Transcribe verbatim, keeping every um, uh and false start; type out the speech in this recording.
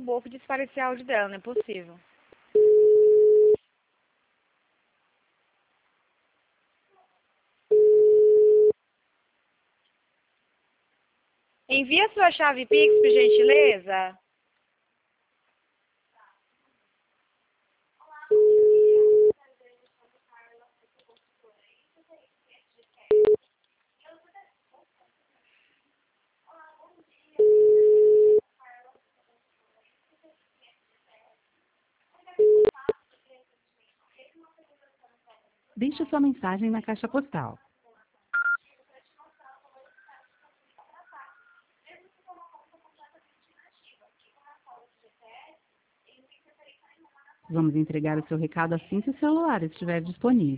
robô que disparecer áudio dela, não é possível. Envia sua chave Pix, por gentileza. Deixe sua mensagem na caixa postal. Vamos entregar o seu recado assim que o celular estiver disponível.